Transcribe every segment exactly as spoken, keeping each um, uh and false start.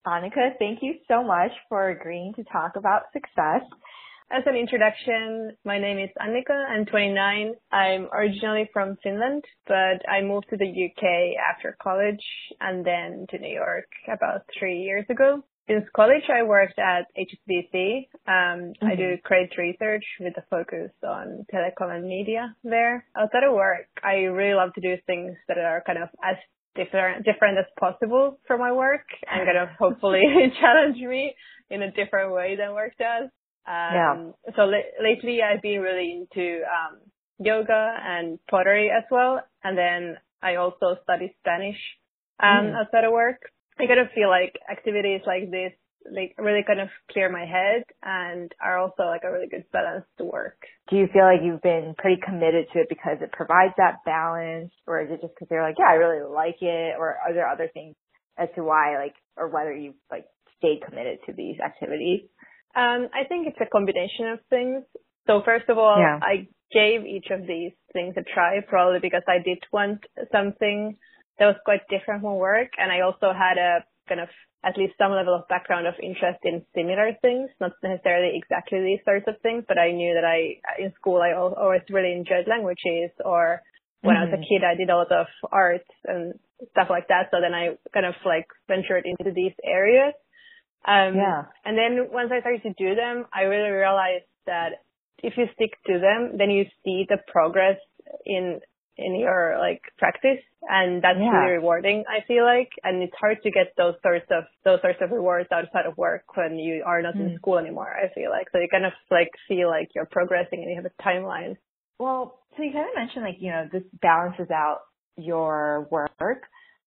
Annika, thank you so much for agreeing to talk about success. As an introduction, my name is Annika. I'm twenty-nine. I'm originally from Finland, but I moved to the U K after college and then to New York about three years ago. Since college, I worked at H S B C. Um, mm-hmm. I do credit research with a focus on telecom and media there. Outside of work, I really love to do things that are kind of as different, different as possible from my work and kind of hopefully challenge me in a different way than work does. Um, yeah. So l- lately I've been really into um, yoga and pottery as well. And then I also study Spanish um, mm. outside of work. I kind of feel like activities like this like really kind of clear my head and are also like a really good balance to work. Do you feel like you've been pretty committed to it because it provides that balance, or is it just because they're like, yeah, I really like it, or are there other things as to why, like, or whether you've like stayed committed to these activities? Um, I think it's a combination of things. So first of all, yeah. I gave each of these things a try, probably because I did want something that was quite different from work. And I also had a kind of at least some level of background of interest in similar things, not necessarily exactly these sorts of things, but I knew that I, in school, I always really enjoyed languages, or when mm-hmm. I was a kid, I did a lot of art and stuff like that. So then I kind of like ventured into these areas. Um, yeah. And then once I started to do them, I really realized that if you stick to them, then you see the progress in in your like practice, and that's yeah. really rewarding, I feel like. And it's hard to get those sorts of those sorts of rewards outside of work when you are not mm. in school anymore, I feel like. So you kind of like feel like you're progressing and you have a timeline. Well, so you kind of mentioned like, you know, this balances out your work.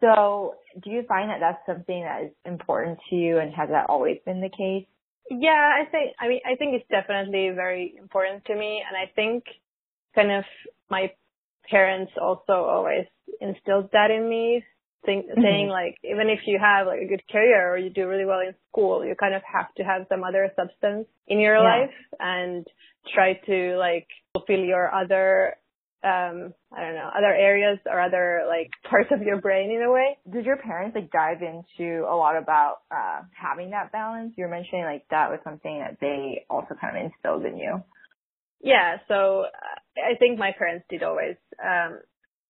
So do you find that that's something that is important to you, and has that always been the case? Yeah, I think, I mean, I think it's definitely very important to me. And I think kind of my parents also always instilled that in me, think, mm-hmm. saying like, even if you have like a good career or you do really well in school, you kind of have to have some other substance in your yeah. life and try to like fulfill your other um I don't know, other areas or other like parts of your brain in a way. Did your parents like dive into a lot about uh having that balance? You were mentioning like that was something that they also kind of instilled in you. Yeah, so uh, I think my parents did always um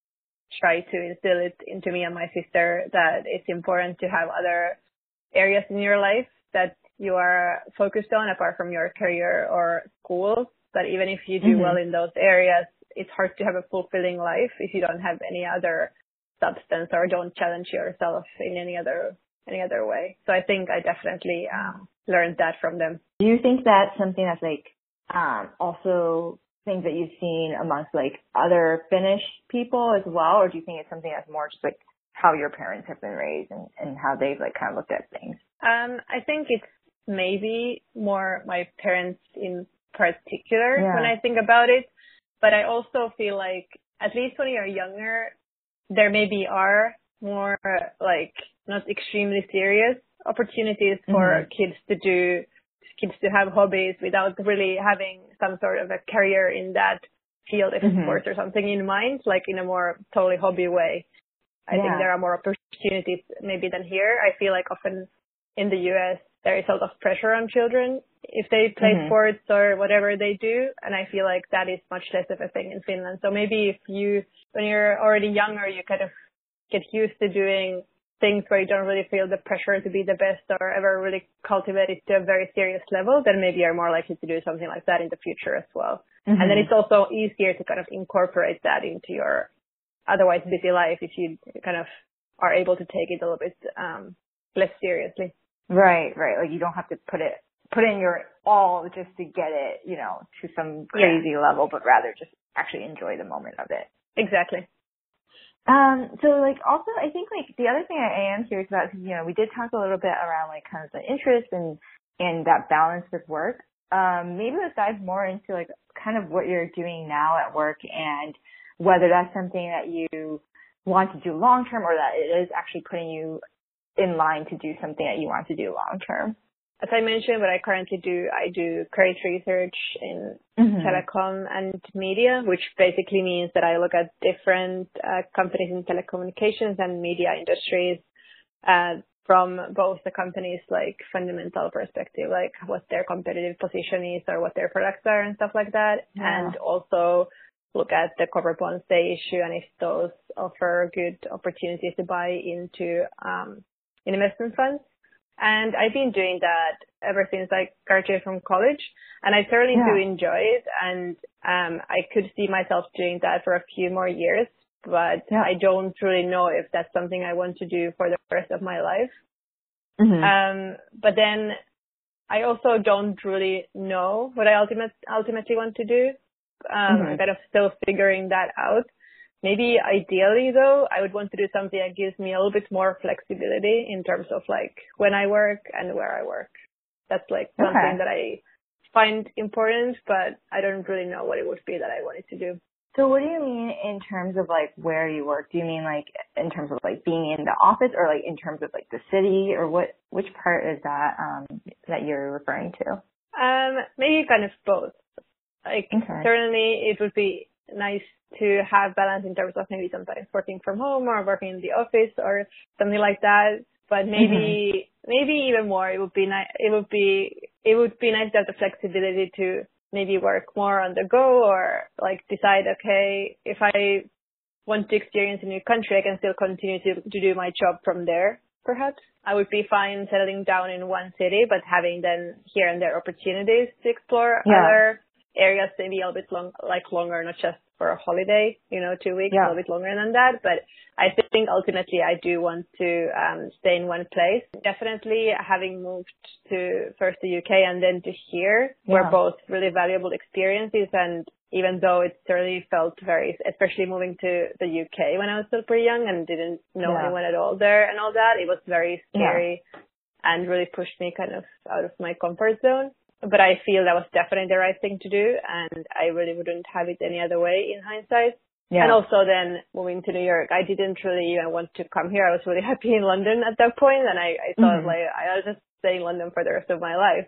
try to instill it into me and my sister that it's important to have other areas in your life that you are focused on apart from your career or school. But even if you do mm-hmm. well in those areas, it's hard to have a fulfilling life if you don't have any other substance or don't challenge yourself in any other any other way. So I think I definitely um, learned that from them. Do you think that's something that's like um, also things that you've seen amongst like other Finnish people as well, or do you think it's something that's more just like how your parents have been raised and, and how they've like kind of looked at things? Um, I think it's maybe more my parents in particular yeah. when I think about it. But I also feel like, at least when you're younger, there maybe are more like not extremely serious opportunities for mm-hmm. kids to do, kids to have hobbies without really having some sort of a career in that field, if mm-hmm. it's sports or something in mind, like in a more totally hobby way. I yeah. think there are more opportunities maybe than here. I feel like often in the U S there is a lot of pressure on children if they play mm-hmm. sports or whatever they do. And I feel like that is much less of a thing in Finland. So maybe if you, when you're already younger, you kind of get used to doing things where you don't really feel the pressure to be the best or ever really cultivate it to a very serious level, then maybe you're more likely to do something like that in the future as well. Mm-hmm. And then it's also easier to kind of incorporate that into your otherwise busy life if you kind of are able to take it a little bit um, less seriously. Right, right. Like you don't have to put it, put in your all just to get it, you know, to some crazy yeah. level, but rather just actually enjoy the moment of it. Exactly. Um, so like also I think like the other thing I am curious about, because, you know, we did talk a little bit around like kind of the interest and, and that balance with work. Um, maybe let's dive more into like kind of what you're doing now at work and whether that's something that you want to do long term or that it is actually putting you in line to do something that you want to do long term. As I mentioned, what I currently do, I do credit research in mm-hmm. telecom and media, which basically means that I look at different uh, companies in telecommunications and media industries uh, from both the company's like fundamental perspective, like what their competitive position is or what their products are and stuff like that. Yeah. And also look at the corporate bonds they issue and if those offer good opportunities to buy into um, investment funds. And I've been doing that ever since I graduated from college, and I certainly yeah. do enjoy it. And um, I could see myself doing that for a few more years, but yeah. I don't really know if that's something I want to do for the rest of my life. Mm-hmm. Um, but then I also don't really know what I ultimate, ultimately want to do. Um, mm-hmm. I'm kind of still figuring that out. Maybe ideally though, I would want to do something that gives me a little bit more flexibility in terms of like when I work and where I work. That's like okay. something that I find important, but I don't really know what it would be that I wanted to do. So what do you mean in terms of like where you work? Do you mean like in terms of like being in the office or like in terms of like the city, or what, which part is that, um, that you're referring to? Um, maybe kind of both. Like okay. certainly it would be nice to have balance in terms of maybe sometimes working from home or working in the office or something like that. But maybe, mm-hmm. maybe even more, it would be nice, it would be, it would be nice to have the flexibility to maybe work more on the go or like decide, okay, if I want to experience a new country, I can still continue to, to do my job from there, perhaps. I would be fine settling down in one city, but having then here and there opportunities to explore yeah. other areas, maybe a little bit long, like longer, not just for a holiday, you know, two weeks, yeah. a little bit longer than that. But I think ultimately I do want to um, stay in one place. Definitely having moved to first the U K and then to here yeah. were both really valuable experiences. And even though it certainly felt very, especially moving to the U K when I was still pretty young and didn't know yeah. anyone at all there and all that, it was very scary yeah. and really pushed me kind of out of my comfort zone. But I feel that was definitely the right thing to do, and I really wouldn't have it any other way in hindsight. Yeah. And also then moving to New York, I didn't really even want to come here. I was really happy in London at that point, and I, I thought mm-hmm. like I'll just stay in London for the rest of my life.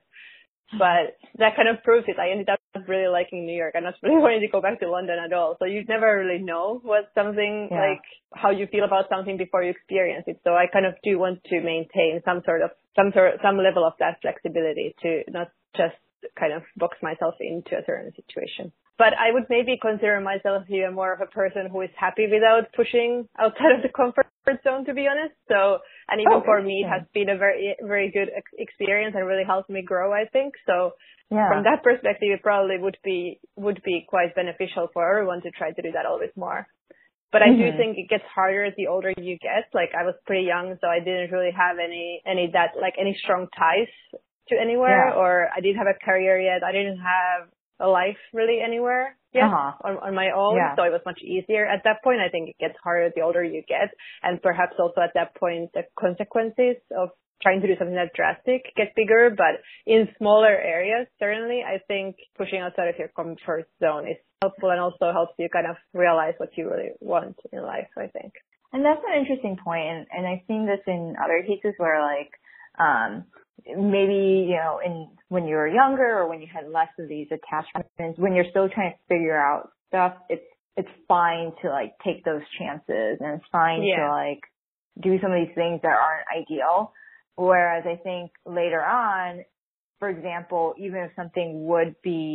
But that kind of proves it. I ended up really liking New York and not really wanting to go back to London at all. So you never really know what something yeah. like how you feel about something before you experience it. So I kind of do want to maintain some sort of some sort some level of that flexibility to not just kind of box myself into a certain situation. But I would maybe consider myself even more of a person who is happy without pushing outside of the comfort zone, to be honest. So, and even oh, for me, it has been a very, very good ex- experience and really helped me grow, I think. So yeah. from that perspective, it probably would be, would be quite beneficial for everyone to try to do that a little bit more. But I mm-hmm. do think it gets harder the older you get. Like I was pretty young, so I didn't really have any, any that, like any strong ties to anywhere, yeah. or I didn't have a career yet. I didn't have a life really anywhere yet uh-huh. on, on my own. Yeah. So it was much easier at that point. I think it gets harder the older you get. And perhaps also at that point, the consequences of trying to do something that drastic get bigger. But in smaller areas, certainly, I think pushing outside of your comfort zone is helpful and also helps you kind of realize what you really want in life, I think. And that's an interesting point. And, and I've seen this in other cases where like, um, maybe, you know, in when you were younger or when you had less of these attachments, when you're still trying to figure out stuff, it's it's fine to like take those chances and it's fine yeah. to like do some of these things that aren't ideal. Whereas I think later on, for example, even if something would be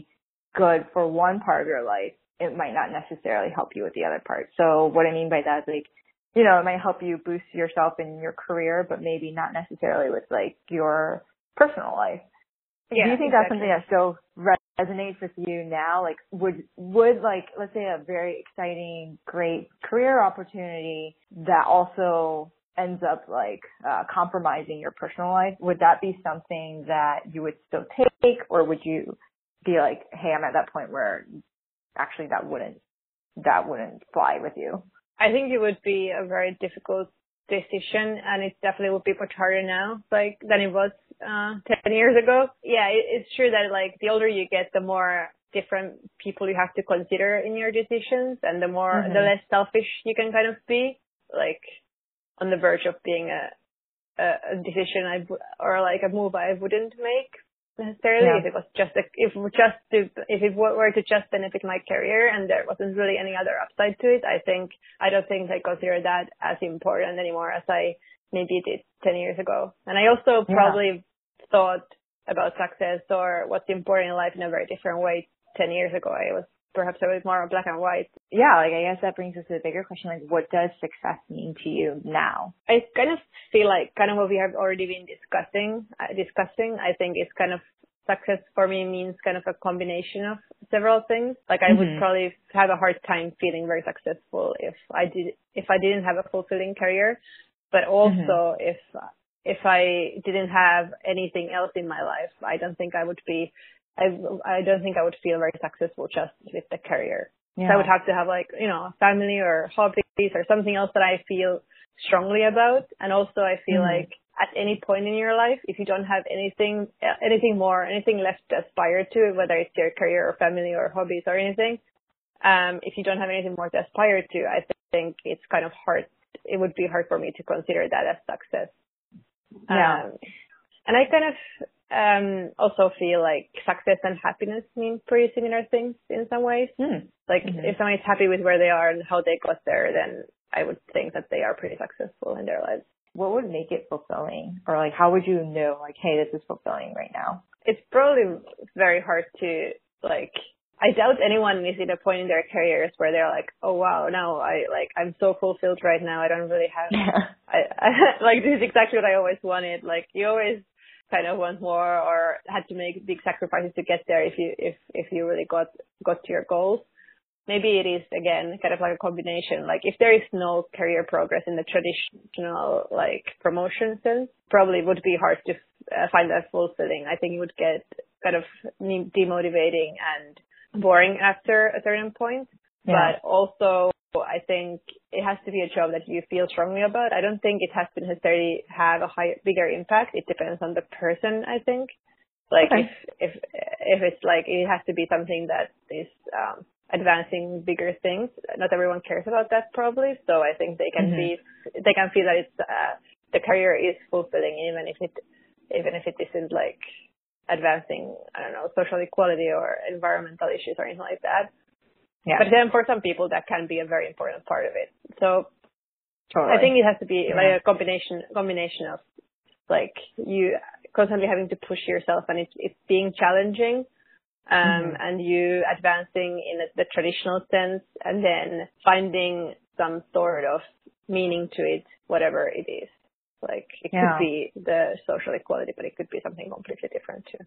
good for one part of your life, it might not necessarily help you with the other part. So what I mean by that is like, you know, it might help you boost yourself in your career, but maybe not necessarily with like your personal life. Yeah, do you think exactly. that's something that still resonates with you now? Like would, would like, let's say a very exciting, great career opportunity that also ends up like uh, compromising your personal life, would that be something that you would still take, or would you be like, hey, I'm at that point where actually that wouldn't, that wouldn't fly with you? I think it would be a very difficult decision, and it definitely would be much harder now, like than it was uh, ten years ago. Yeah, it, it's true that like the older you get, the more different people you have to consider in your decisions, and the more mm-hmm. the less selfish you can kind of be, like on the verge of being a a, a decision I w- or like a move I wouldn't make. necessarily. Yeah. If it was just a, if just to, if it were to just benefit my career and there wasn't really any other upside to it, I think I don't think I consider that as important anymore as I maybe did ten years ago. And I also Yeah. probably thought about success or what's important in life in a very different way ten years ago. I was perhaps a bit more black and white. Yeah, like I guess that brings us to the bigger question, like what does success mean to you now? I kind of feel like kind of what we have already been discussing, uh, discussing, I think it's kind of success for me means kind of a combination of several things. Like I mm-hmm. would probably have a hard time feeling very successful if I did, if I didn't have a fulfilling career, but also mm-hmm. if, if I didn't have anything else in my life, I don't think I would be I I don't think I would feel very successful just with the career. Yeah. So I would have to have like, you know, a family or hobbies or something else that I feel strongly about. And also I feel mm-hmm. like at any point in your life, if you don't have anything, anything more, anything left to aspire to, whether it's your career or family or hobbies or anything, um, if you don't have anything more to aspire to, I think it's kind of hard. It would be hard for me to consider that as success. Yeah. Um, and I kind of, Um, also feel like success and happiness mean pretty similar things in some ways. Mm. Like mm-hmm. if someone is happy with where they are and how they got there, then I would think that they are pretty successful in their lives. What would make it fulfilling? Or like how would you know like, hey, this is fulfilling right now? It's probably very hard to like, I doubt anyone is in a point in their careers where they're like, oh wow, now I like, I'm so fulfilled right now. I don't really have, I, I like this is exactly what I always wanted. Like you always kind of want more or had to make big sacrifices to get there if you if if you really got got to your goals. Maybe it is again kind of like a combination. Like if there is no career progress in the traditional like promotion sense, probably would be hard to uh, find that fulfilling. I think it would get kind of demotivating and boring after a certain point. Yeah. But also I think it has to be a job that you feel strongly about. I don't think it has to necessarily have a high, bigger impact. It depends on the person, I think. Like okay. if, if, if it's like, it has to be something that is, um, advancing bigger things. Not everyone cares about that probably. So I think they can mm-hmm. be, they can feel that it's, uh, the career is fulfilling even if it, even if it isn't like advancing, I don't know, social equality or environmental issues or anything like that. Yeah. But then for some people, that can be a very important part of it. So totally. I think it has to be yeah. like a combination, combination of like you constantly having to push yourself and it's, it's being challenging, um, mm-hmm. and you advancing in the traditional sense and then finding some sort of meaning to it, whatever it is. Like it yeah. could be the social equality, but it could be something completely different too.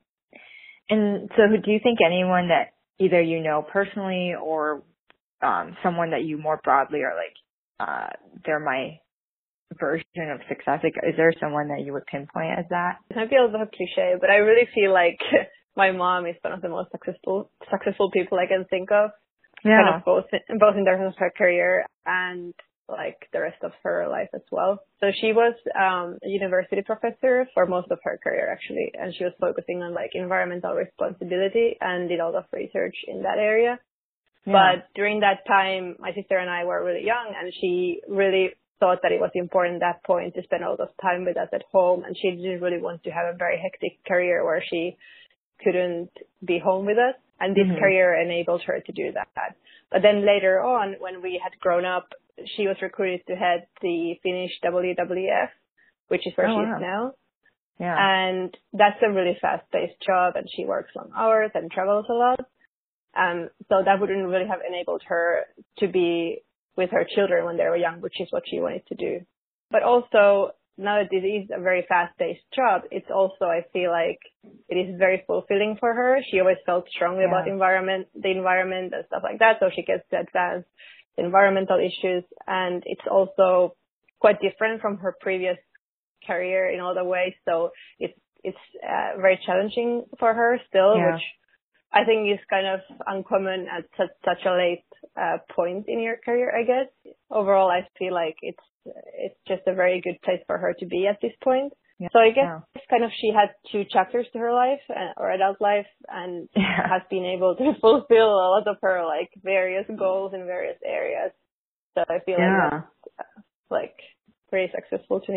And so do you think anyone that either you know personally or um, someone that you more broadly are like, uh, they're my version of success? Like, is there someone that you would pinpoint as that? It might be a little cliche, but I really feel like my mom is one of the most successful successful people I can think of. Yeah. Kind of both in, both in terms of her career and like the rest of her life as well. So she was um, a university professor for most of her career actually, and she was focusing on like environmental responsibility and did a lot of research in that area. Yeah. But during that time, my sister and I were really young, and she really thought that it was important at that point to spend a lot of time with us at home, and she didn't really want to have a very hectic career where she couldn't be home with us, and this mm-hmm. career enabled her to do that. But then later on, when we had grown up, she was recruited to head the Finnish W W F, which is where oh, she wow. is now. Yeah. And that's a really fast-paced job, and she works long hours and travels a lot. Um, so that wouldn't really have enabled her to be with her children when they were young, which is what she wanted to do. But also, now that this is a very fast-paced job, it's also, I feel like, it is very fulfilling for her. She always felt strongly yeah. about environment, the environment and stuff like that, so she gets to advance environmental issues, and it's also quite different from her previous career in other ways. So it's it's uh, very challenging for her still, yeah. which I think is kind of uncommon at such, such a late uh, point in your career, I guess. Overall, I feel like it's it's just a very good place for her to be at this point. Yeah. So I guess yeah. it's kind of she had two chapters to her life uh, or adult life, and yeah. has been able to fulfill a lot of her like various goals in various areas. So I feel yeah. like that's uh, like pretty successful to me.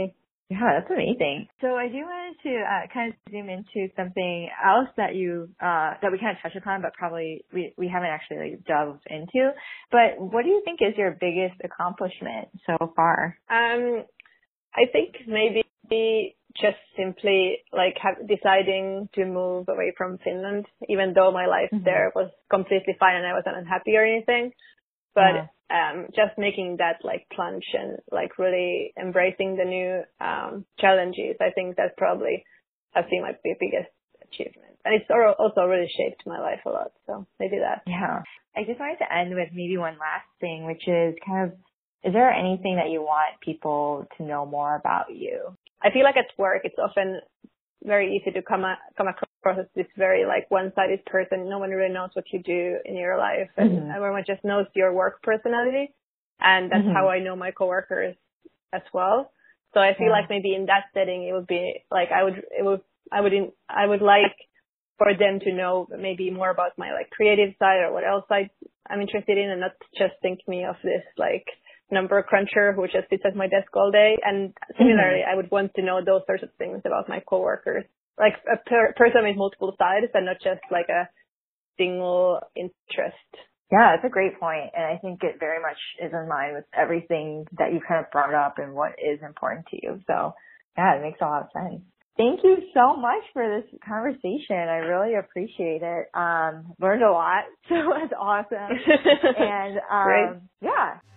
Yeah, that's amazing. So I do want to uh, kind of zoom into something else that you uh, that we kind of touched upon, but probably we, we haven't actually like delved into. But what do you think is your biggest accomplishment so far? Um, I think maybe just simply like have, deciding to move away from Finland, even though my life mm-hmm. there was completely fine and I wasn't unhappy or anything. But yeah. um, just making that like plunge and like really embracing the new um, challenges, I think that probably has been my biggest achievement. And it's also really shaped my life a lot. So maybe that. Yeah. I just wanted to end with maybe one last thing, which is kind of, is there anything that you want people to know more about you? I feel like at work, it's often very easy to come a, come across as this very like one-sided person. No one really knows what you do in your life, and mm-hmm. everyone just knows your work personality, and that's mm-hmm. how I know my coworkers as well. So I feel yeah. like maybe in that setting, it would be like I would it would I would in, I would like for them to know maybe more about my like creative side or what else I I'm interested in, and not just think me of this like number cruncher who just sits at my desk all day. And similarly, mm-hmm. I would want to know those sorts of things about my coworkers, like a per- person with multiple sides and not just like a single interest. Yeah, that's a great point. And I think it very much is in line with everything that you kind of brought up and what is important to you. So yeah, it makes a lot of sense. Thank you so much for this conversation. I really appreciate it. Um, learned a lot. So it was awesome. And um, Great. yeah.